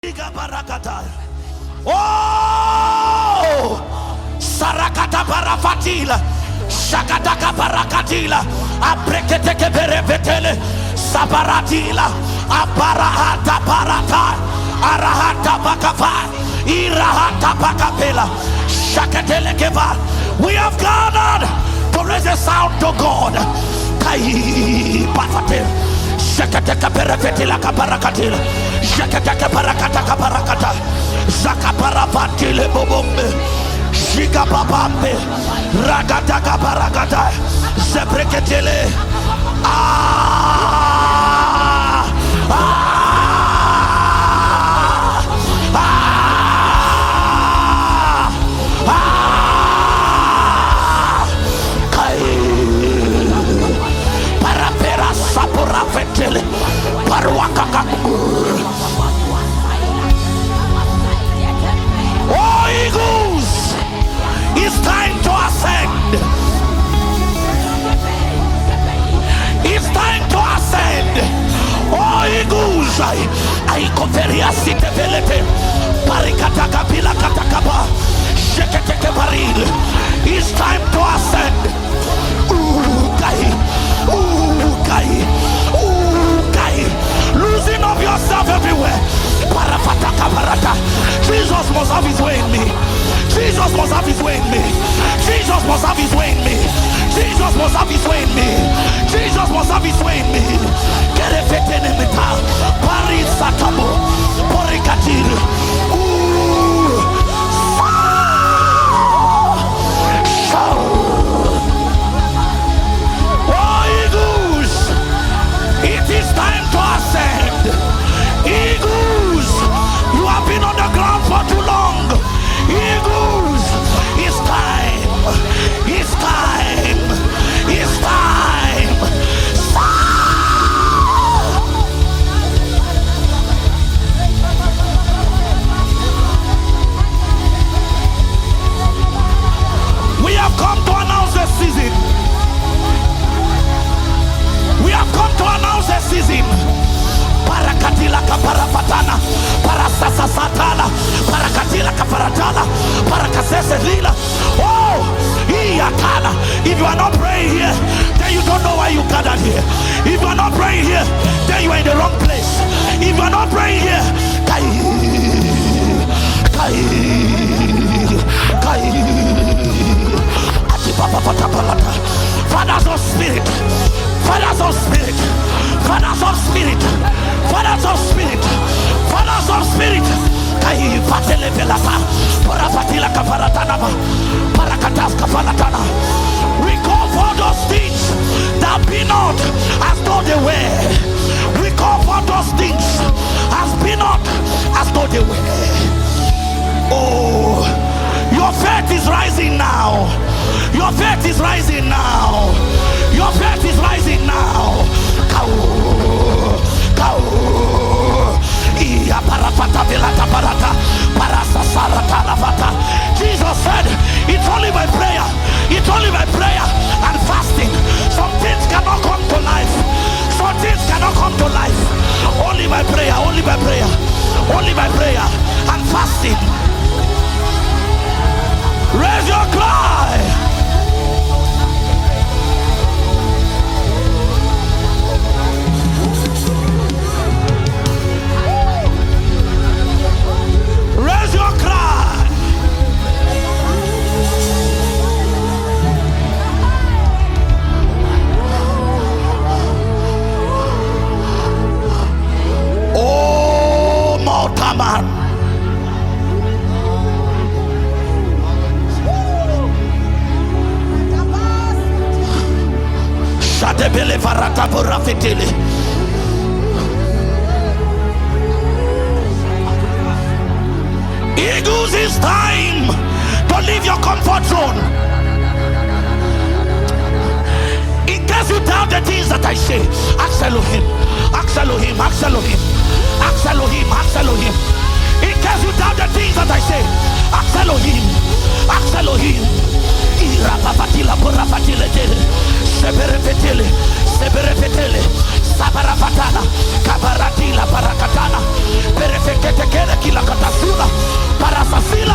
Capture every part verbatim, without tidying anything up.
Oh, Sarakata Parafatila, Shakataka Parakatila, Abreketeke Berevetele, Sabaratila, Abarahata Parata, Arahata Bakava, Irahata Bakapela, Shakatelekeva. We have gathered to raise a sound to God. Kai Pafatel. Shakataka Parafatila Kaparakatila, Shakataka Parakata Kaparakata, Zakaparafatile Bobombe, Shikapapambe, Ragataka Parakata, Zebreketele. Ah! Ah! Ah! Ah! Kai Parapera Sapura Fetele, Paruakaka. Oh, eagles, it's time to ascend. It's time to ascend. Oh, eagles, I I conferia site velete. Parikataka pila katakaba. Sheketeke baril. It's time to ascend. Ooh, kai. Ooh, kai. Ooh, kai. Losing of yourself everywhere. Parafataka parata. Jesus must have his way in me. Jesus must have his way in me. Jesus must have his way in me. Jesus must have his way in me. Jesus must have his way in me. Kerefetene meta. Paris satabo. Porikatir. Ooh. Oh, eagles. It is time to ascend. Eagles. You have been on the ground for too long. Eagles, it's time. It's time. It's time. We have come to announce the season. We have come to announce the season. Parakatila kaparafatana, parasasa satana, parakatila kaparatala, parakasese lila. Oh, iyakana. If you are not praying here, then you don't know why you gathered here. If you are not praying here, then you are in the wrong place. If you are not praying here, kai, kai, kai. Fathers of spirit, fathers of spirit, fathers of spirit, fathers of spirit, fathers of spirit. Kai patele velata, parapatila kaparatana, parakatas kaparatana. We call for those things that be not as though they were. We call for those things as be not as though they were. Oh, your faith is rising now. Your faith is rising now. Your faith is rising now. Kau, kau. Iya parafata velata parata, parasa sarata lavata. Jesus said, "It's only by prayer. It's only by prayer and fasting. Some things cannot come to life. Some things cannot come to life. Only by prayer. Only by prayer. Only by prayer and fasting." Raise your cry. Raise your cry. Oh, Mortaman. Shadebele varata borafitele. Eagles, it's time to leave your comfort zone. In case you doubt the things that I say, ask Elohim, ask Elohim, ask Elohim, ask Elohim, ask Elohim. In case you doubt the things that I say, ask Elohim, ask Elohim. Ira pafatila borafatile tele, sebere petele, sebere petele. Sabarafatana, Kabaratila Parakatana, Perfecte Kele Kila Katasula, Parasasila.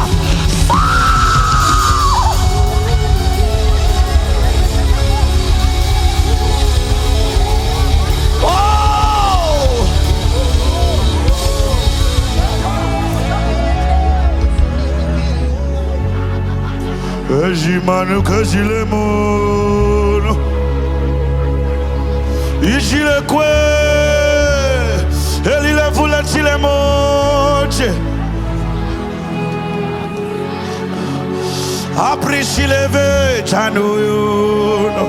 Ejimanu kajilemono Ijile kwe Elile vula chilemoche Aprishileve chanuyuno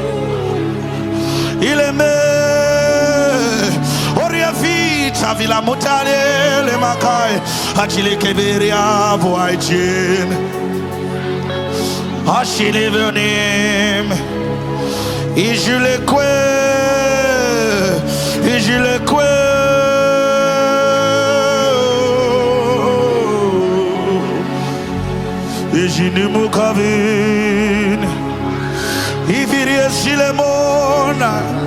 Ileme Oriafita vila mutale le makai Achile keberia voaichin Achille venim, et je le crois, et je le crois. Et je ne me cavine, et virie si le monde.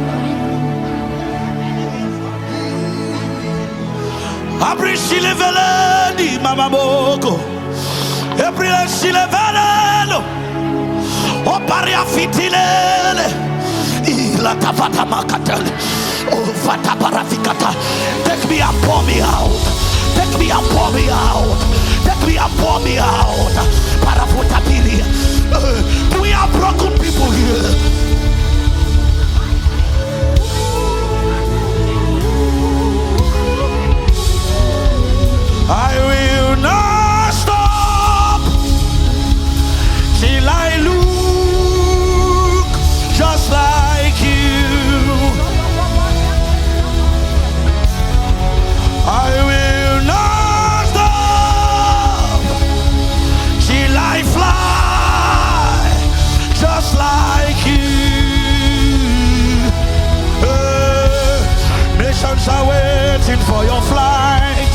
Après si le veledi, mama boko, et après si le veledi. O paria fitilele ila tafata makatele o fata parafikata. Take me and pour me out, take me and pour me out, take me and pour me out. Parafutabilia. Uh, we are broken people here. I will not stop till I lose. Just like you, I will not stop till I fly. Just like you, uh, nations are waiting for your flight.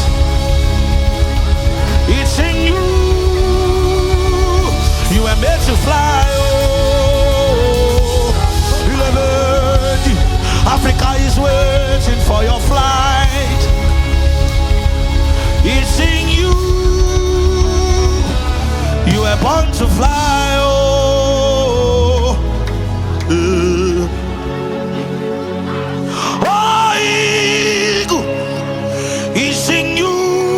It's in you. You are made to fly. Africa is waiting for your flight. It's in you. You are born to fly. Oh, uh. Oh, eagle. It's in you.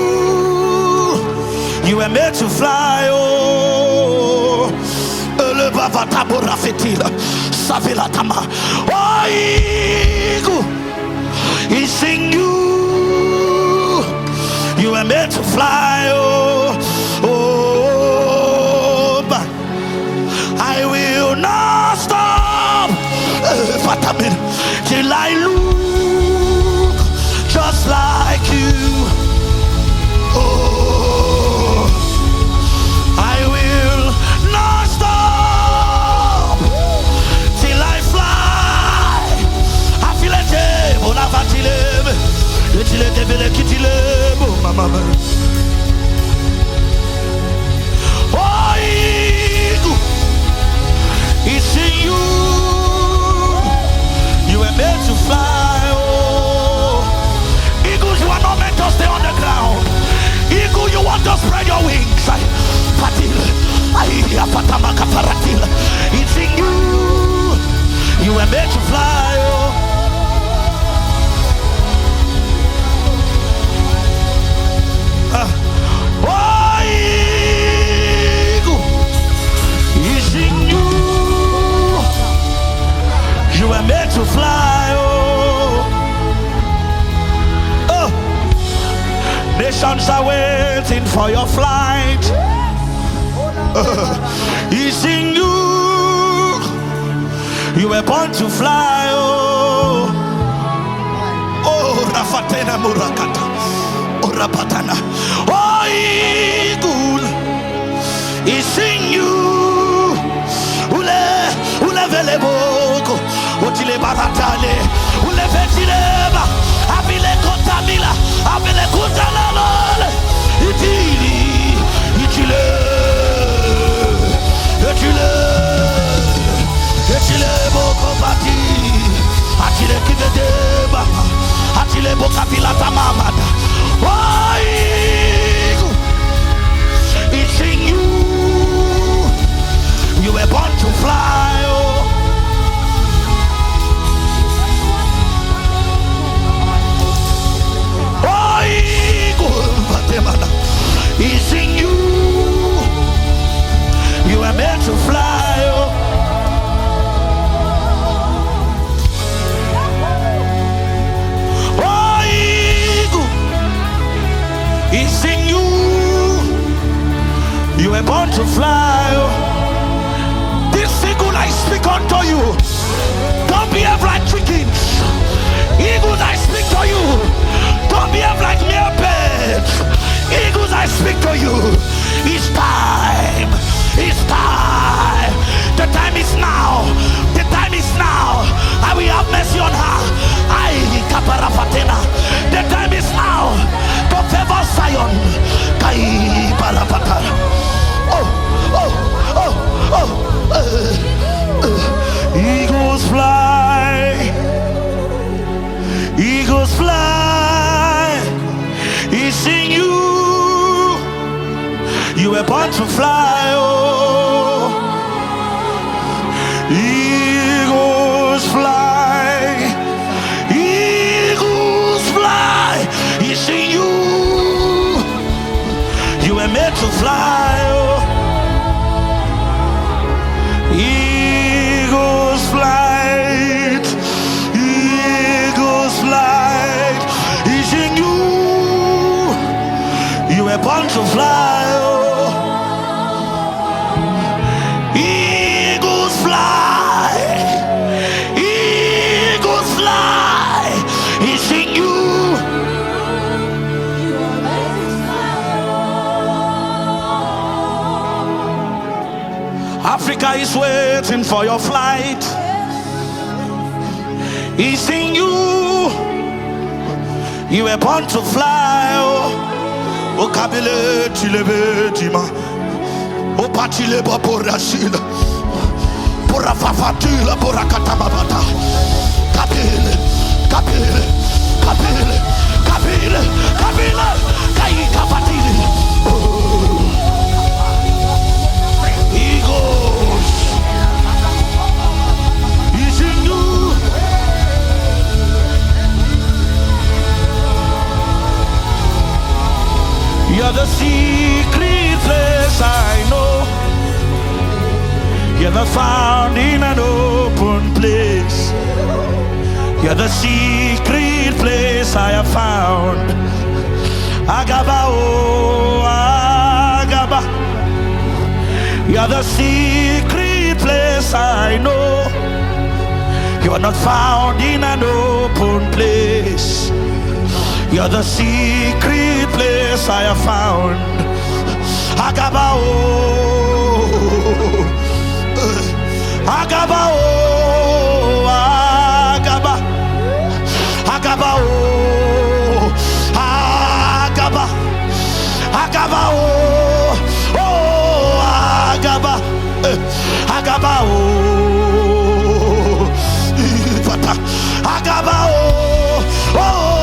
You are made to fly. Oh, le baba tabora fetila. Savilatama. Oh, eagle, it's in you. You are meant to fly. Oh, oh, but I will not stop uh, till I look just like you. Oh, I will not stop till I fly. I feel it. Oh, la fatile, etile devele kitile, oh mama. Oh, eagle, it's in you. You are meant to fly. Oh, eagles, you are not meant to stay on the ground. Eagle, you want to spread your wings. Fatil, I patamaka paratil. It's in you. You are meant to fly. Oh. Uh, oh, eagle, it's in you. You are meant to fly. Oh, oh. Nations are waiting for your flight. Uh, it's in you. You were born to fly. Oh, oh, Rafatena Murakata. Oh, Rapatana. Oh, eagle, it's in you. Ule, ule vele boko. Otile baratale. Ule vetileba. Abile kotamila. Abile kotalala. Itili. Itile. Itile. Itile boko bati. Atile kivede It's in you. You were born to fly. This eagle I speak unto you. Don't behave like chickens. Eagles I speak to you. Don't behave like mere birds. Eagles I speak to you. It's time. It's time. The time is now. The time is now. I will have mercy on her. I kaparafatena. The time is now to favor Zion. Kai parapata. Oh, oh, oh, oh. Uh, uh. Eagles fly. Eagles fly. It's in you. You were born to fly. Oh, eagles fly. Eagles fly. It's in you. You were made to fly. Oh, eagles flight. Eagles flight. It's in you. You were born to fly. Africa is waiting for your flight. It's in you. You were born to fly. Oh, kabile tilebe tima. Oh, patile bapora sila. Pora fafatila pora katamabata. Kabile, kabile, kabile, kabile, kabile, kai kafatili. You're the secret place I know. You're the found in an open place. You're the secret place I have found. Agaba, oh, Agaba. You're the secret place I know. You are not found in an open place. You're the secret place I have found. Agaba, oh, Agaba, oh, Agaba, Agaba, oh, Agaba, Agaba, oh, oh, Agaba, Agaba, oh, Agaba, oh, oh.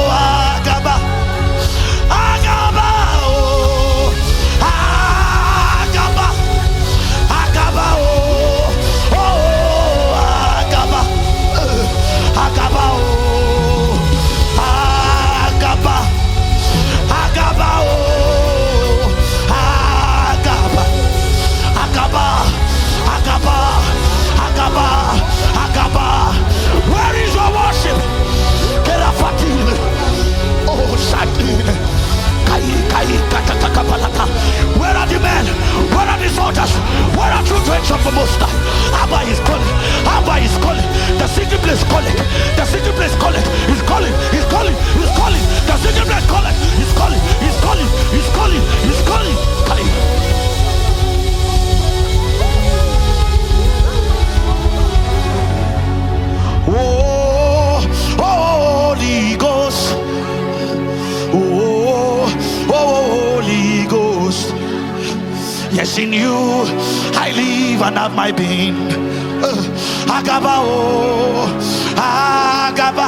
Where are the men? Where are the soldiers? Where are true friends of the Most High? Abba is calling. Abba is calling. The secret place calling. The secret place calling. He's calling. He's calling. He's calling. The secret place calling. He's calling. He's calling. He's calling. He's calling. Calling. Oh, Holy Ghost. Oh, Holy Ghost. Yes, in you I live and have my being. Uh, Agaba, oh, Agaba.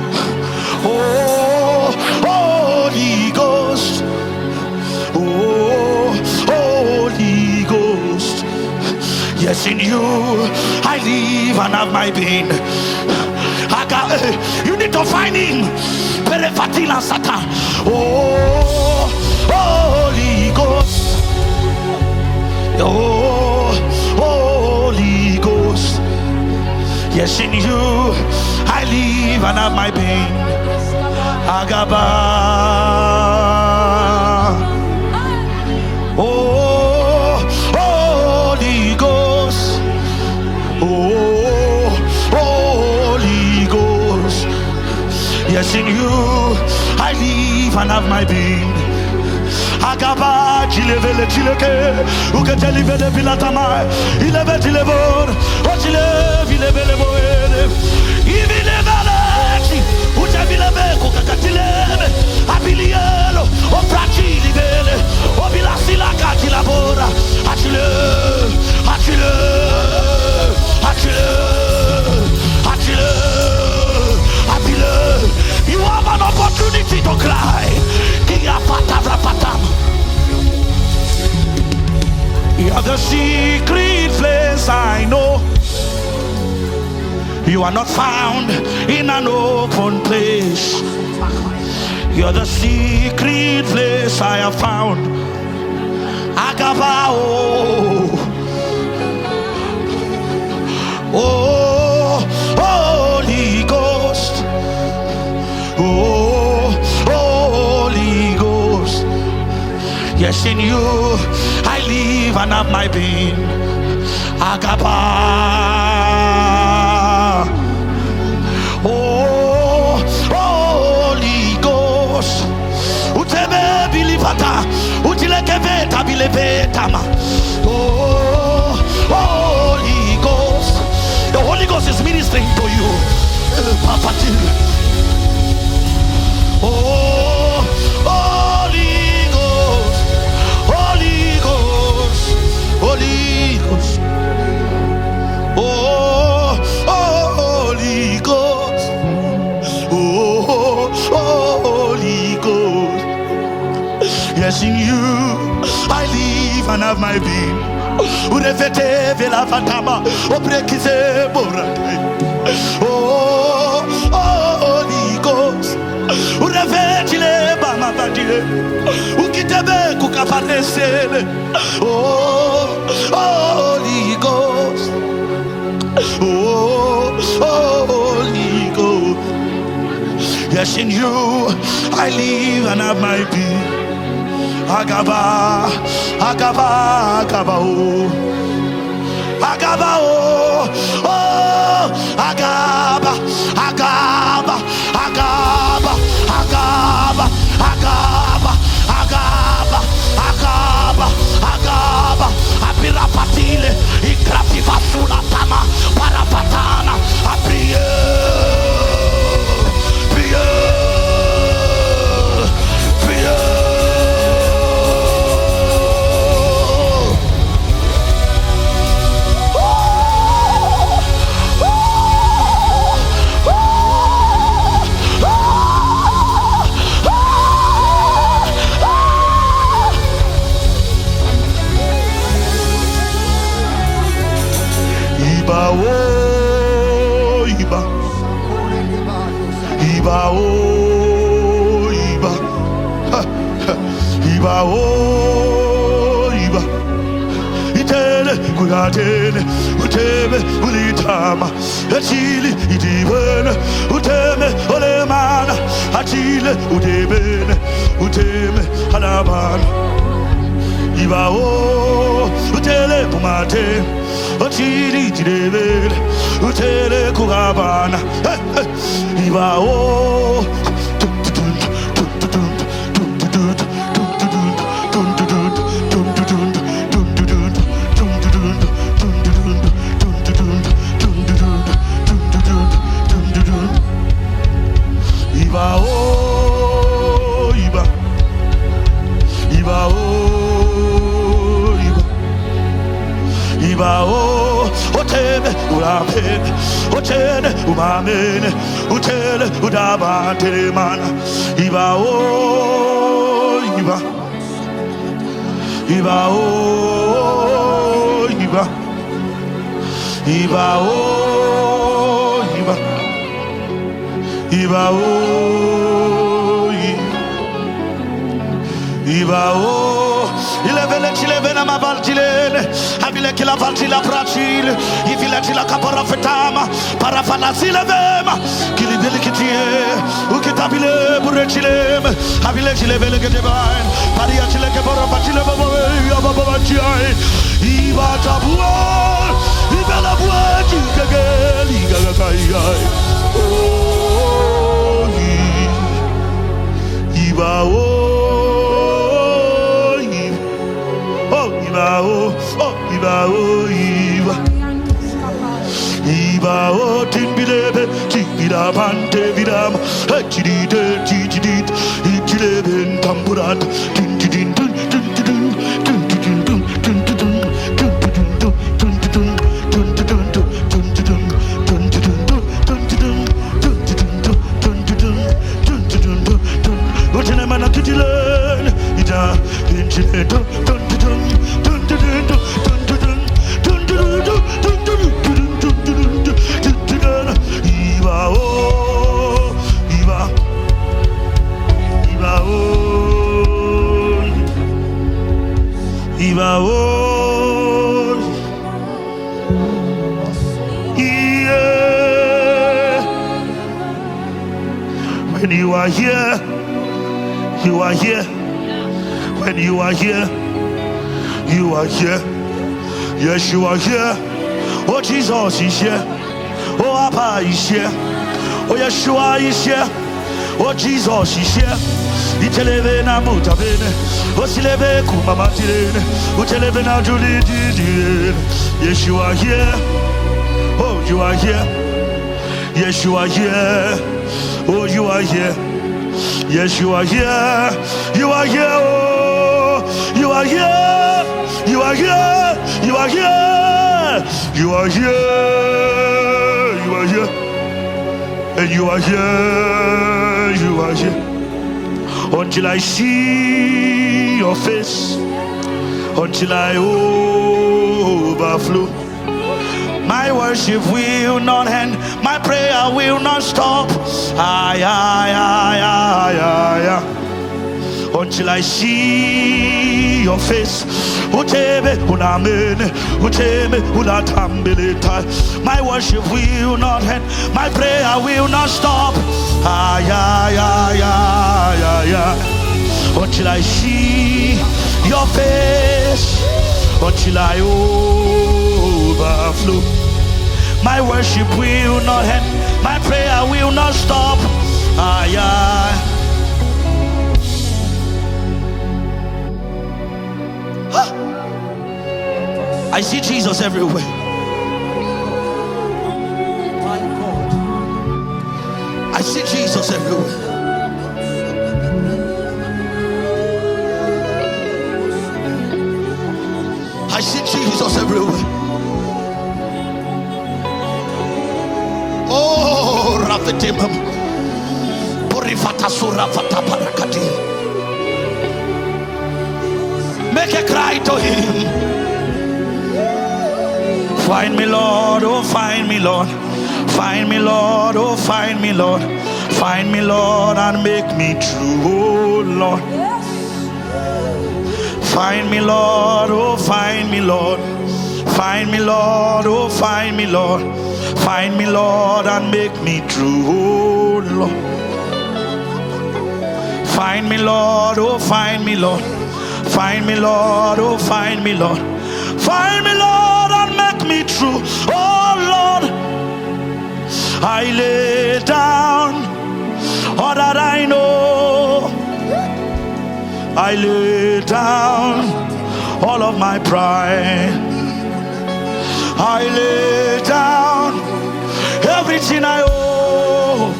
Oh, Holy Ghost. Oh, Holy Ghost. Yes, in you I live and have my being. Agaba, you need to find him. Perefatila Satan. Oh, Holy Ghost. Oh, Holy Ghost. Yes, in you I live and have my being. Agaba. Agaba, Chilevele, Chileke, Ukatelivele Pilatama, Ileve Chilevon, Ochilev, Ilevele Boele, Ivilevale, Uchavileve, Kukakatileve, Abilielo, Oprachilivele, Obilasila Katilabora, Achille, Achille, Achille, Achille, Achille. You have an opportunity to cry. You are the secret place I know. You are not found in an open place. You are the secret place I have found. Agabao. Oh, Holy Ghost. Oh, Holy Ghost. Yes, in you I live and have my being. Agaba. Oh, Holy Ghost. Utebe bilivata. Utilekeveta bilevetama. Oh, Holy Ghost. The Holy Ghost is ministering to you. Papa. Oh, Holy Ghost, Holy Ghost, Holy Ghost. Oh, Holy Ghost. Oh, Holy Ghost. Yes, in you I live and have my being. Urefete vela fatama, oprekise boratai. Oh, Holy Ghost. Urevetile bama badile, ukitebe kukaparesele. Oh, Holy Ghost. Oh, Holy Ghost. Yes, in you I live and have my being. Agaba, Agaba, Agaba, oh, Agaba, oh, oh, Agaba, Agaba, Agaba, Agaba, Agaba, Agaba, Agaba, Agaba, Apirapatile, Ikrapivasula Tama, Parapatana, Aprie, Prie, Prie. Iba oh Iba Iba oh Iba Iba oh Iba Itele kulatele uteme ulitama achili itibene uteme olemana achile utebene uteme halabana Iba oh utele pumate Ochiri tirevele, utere kurabana. Iba o. Iba o, Iba, Iba o, Iba, Iba o. Oteme urapene, otene umamene, utele udabante mana. Iba o, Iba, Iba o, Iba, Iba o, Iba, Iba o, Iba o. Ilevele chilevena mavaltilene, avile kila valtila prachile, ivile tila kapara fetama, parafala silevema, kilibili kitie, ukitabile burechileme, avile chilevele gedevine, paria chile kepara fatile babawe, yababa chiai, iba tabua, ibela bua chikageli gagakaiai, oh, iba oh. Iba o Iba Iba o Timbilebe Tikida Pante Vidam Hachidite Tichidit Ichilebe Tamburat Tintidin Tun Tun Tun Tun Tun Tun Tun When you are here, you are here. When you are here, you are here. Yes, you are here. Oh, Jesus is here. Oh, Abba is here. Oh, Yeshua is here. Oh, Jesus is here. Iteleve na mutabene. Oh, sileve kumamatirene. Uteleve na julididine. Yes, you are here. Oh, you are here. Yes, you are here. Oh, you are here. Yes, you are here. You are here. Oh, you are here. You are here. You are here. You are here. You are here. And you are here. You are here. Until I see your face. Until I overflow. My worship will not end. My prayer will not stop. Ay, ay, ay, ay, ay, ay. Until I see your face. Utebe unamene, utebe unatambeleta. My worship will not end. My prayer will not stop. Ay, ay, ay, ay, ay, ay. Until I see your face. Until I overflow. My worship will not end. My prayer will not stop. Ay, ay. Huh. I see Jesus everywhere. My God. I see Jesus everywhere. I see Jesus everywhere. Oh, Rafatimam. Purifata Surafata Parakati. Make a cry to him. Find me, Lord. Oh, find me, Lord. Find me, Lord. Oh, find me, Lord. Find me, Lord, and make me true. Oh, Lord. Find me, Lord. Oh, find me, Lord. Find me, Lord. Oh, find me, Lord. Find me, Lord, and make me true, oh Lord. Find me, Lord, oh find me, Lord. Find me, Lord, oh find me, Lord. Find me, Lord, and make me true, oh Lord. I lay down all that I know. I lay down all of my pride. I lay down everything I owe.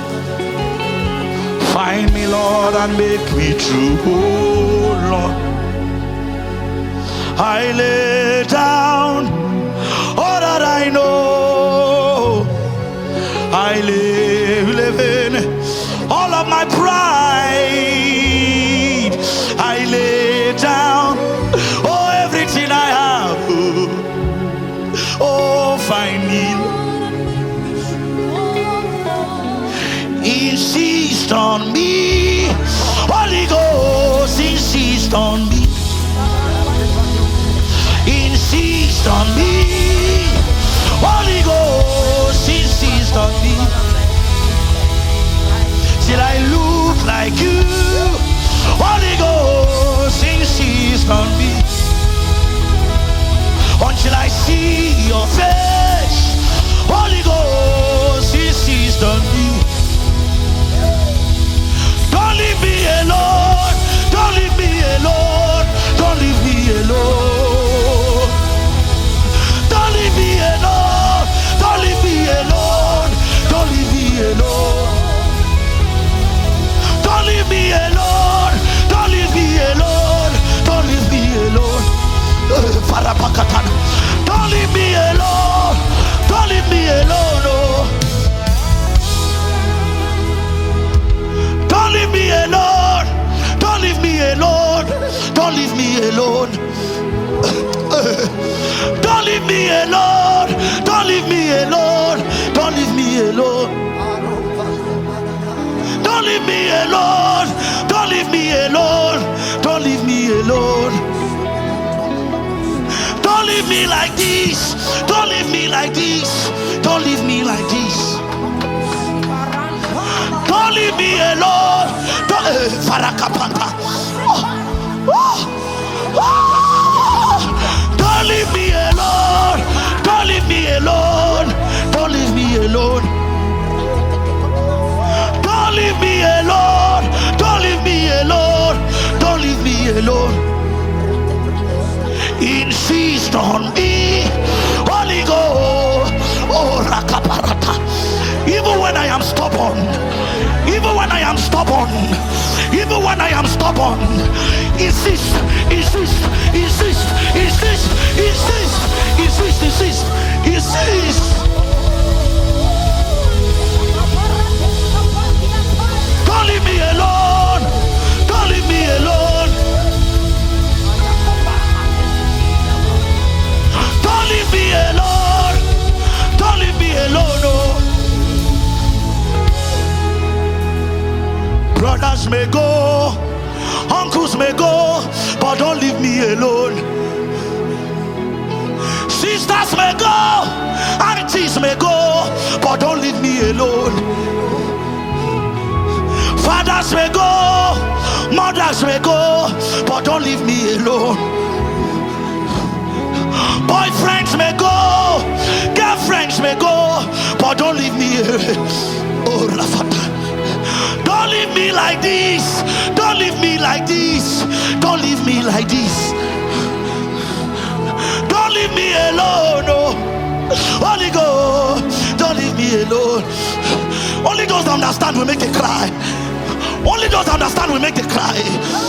Find me, Lord, and make me true, oh Lord. I lay down all that I know. I lay, live in all of my pride. I lay down oh everything I have. Oh, find me. Insist on me. Holy Ghost, insist on me. Insist on me. Holy Ghost, insist on me. Till I look like you. Holy Ghost, insist on me. Until I see your face. Holy Ghost, insist on me. Don't leave me alone. Don't leave me alone. Don't leave me alone. alone. Don't leave me alone. Don't leave me alone. Don't leave me alone. Don't leave me alone. Don't leave me alone. Don't leave me alone. Don't leave me like this. Don't leave me like this. Don't leave me like this. Don't leave me alone. Don't uh, Farakapanta. Oh. Oh. Oh. Don't leave me alone. Don't leave me alone. Don't leave me alone. Don't leave me alone. Don't leave me alone. Don't leave me alone. Insist on me, Holy Ghost. Oh, Rakaparata. Even when I am stubborn, even when I am stubborn, even when I am stubborn, insist, insist, insist, insist, insist, insist, insist, insist. Don't leave me alone. Don't leave me alone. Don't leave me alone. Don't leave me alone. Oh. Brothers may go, uncles may go, but don't leave me alone. Sisters may go, aunties may go, but don't leave me alone. Fathers may go, mothers may go, but don't leave me alone. Boyfriends may go, girlfriends may go, but don't leave me alone. Oh, Rafata. Don't leave me like this. Don't leave me like this. Don't leave me like this. Don't leave me alone. Oh. Holy Ghost, don't leave me alone. Only those that understand will make it cry. Only those that understand will make it cry.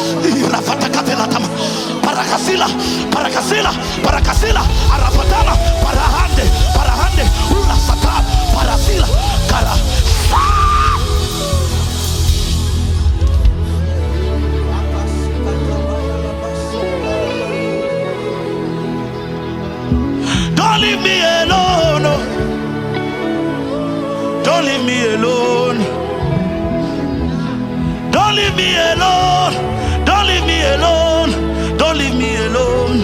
Parakasila, parakasila, parakasila, arafatana, parahande, parahande, ula sata, parasila, kara. Don't leave me alone. Don't leave me alone. Don't leave me alone. Don't leave me alone. Don't leave me alone.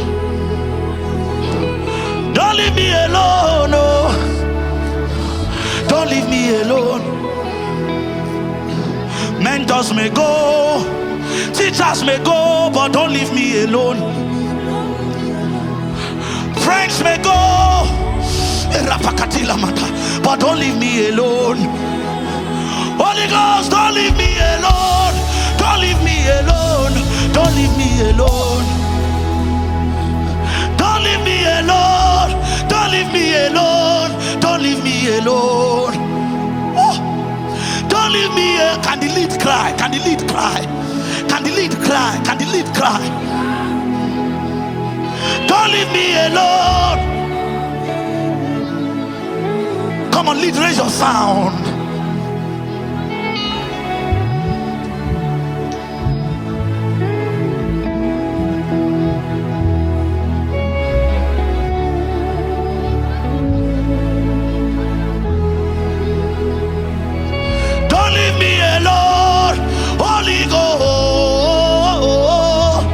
Don't leave me alone. Oh. Don't leave me alone. Mentors may go, teachers may go, but don't leave me alone. Friends may go, but don't leave me alone. Holy Ghost, don't leave me alone. Don't leave me alone. Don't leave me alone. Don't leave me alone. Don't leave me alone. Don't leave me alone. Oh. Don't leave me alone. Can the lead cry? Can the lead cry? Can the lead cry? Can the lead cry? Don't leave me alone. Come on, lead, raise your sound. Don't leave me alone, Holy Ghost,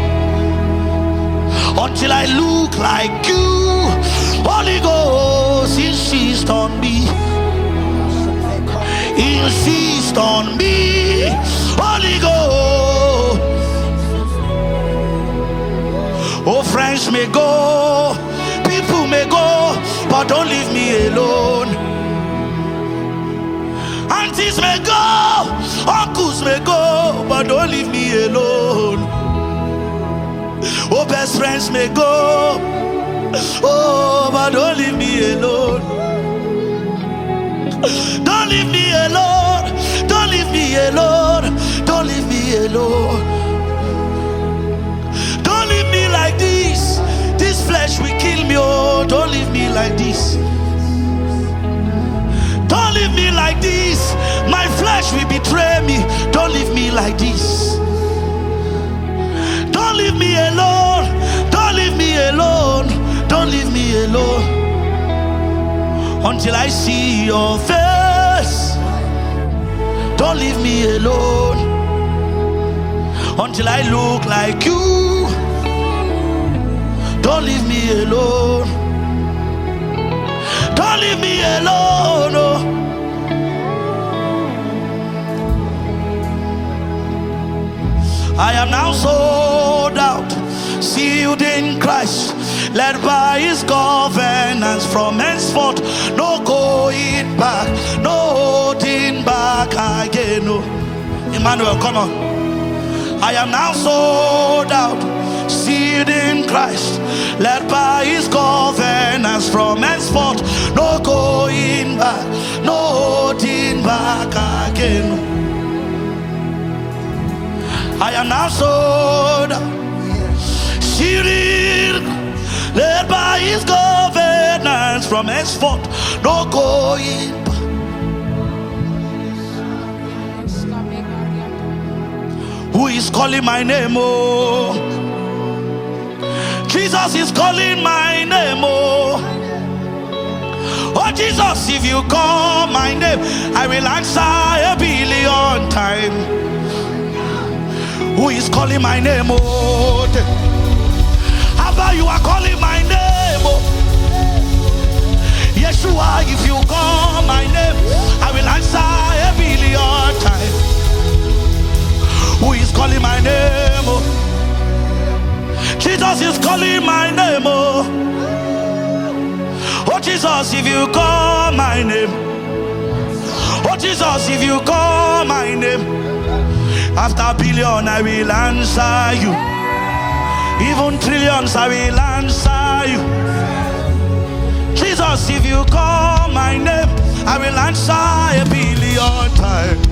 until I look like you. Holy Ghost, insist on me. Insist on me, Holy Ghost. Oh, friends may go, people may go, but don't leave me alone. Aunties may go, uncles may go, but don't leave me alone. Oh, best friends may go, oh, but don't leave me alone. Don't leave me alone. Don't leave me alone. Don't leave me alone. Don't leave me like this. This flesh will kill me. Oh, don't leave me like this. Don't leave me like this. My flesh will betray me. Don't leave me like this. Don't leave me alone. Don't leave me alone until I see your face. Don't leave me alone until I look like you. Don't leave me alone. Don't leave me alone. Oh. I am now sold out, sealed in Christ, led by his governance from henceforth. No going back, no holding back again. No. Emmanuel, come on. I am now sold out, sealed in Christ, led by his governance from henceforth. No going back, no holding back again. I am now sold out, sealed, led by his governance from henceforth. No going back. Who is calling my name? Oh, Jesus is calling my name. Oh, oh Jesus, if you call my name, I will answer a billion times. Who is calling my name? Oh, Abba, you are calling my name. Oh, Yeshua, if you call my name, I will answer a billion times. Who is calling my name? Oh, Jesus is calling my name. Oh, oh Jesus, if you call my name. Oh Jesus, if you call my name, after a billion I will answer you. Even trillions I will answer you. Jesus, if you call my name, I will answer a billion times.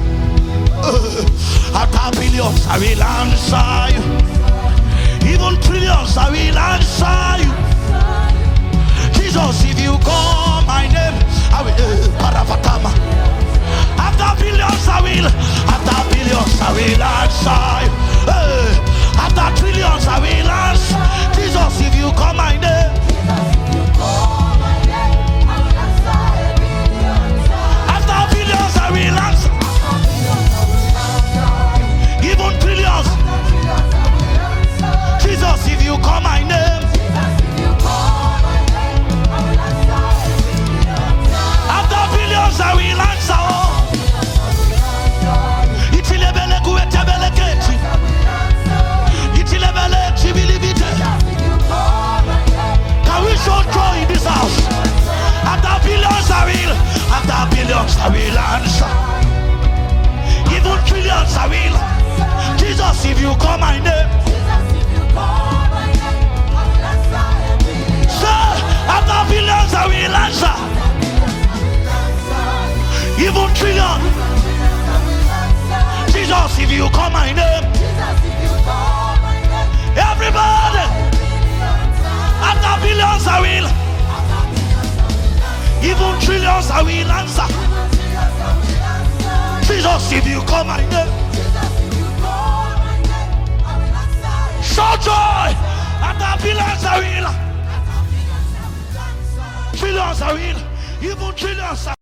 After billions I will answer you. Even trillions I will answer you. Jesus, if you call my name, I will uh, Paravatama. After billions I will, after billions I will answer you. uh, After trillions I will answer. Jesus, if you call my name, after billions I will answer. Even trillions. Jesus, if you call my name, after billions I will answer. Oh, can we show joy in this house? After billions I will, after billions I will answer. Even trillions I will. Jesus, if you call my name, sir, after billions I will answer. Even trillions. Jesus, if you call my name, everybody, after billions I will, even trillions I will answer. Jesus, if you call my name, show joy. After billions I will, trillions I will, even trillions I will.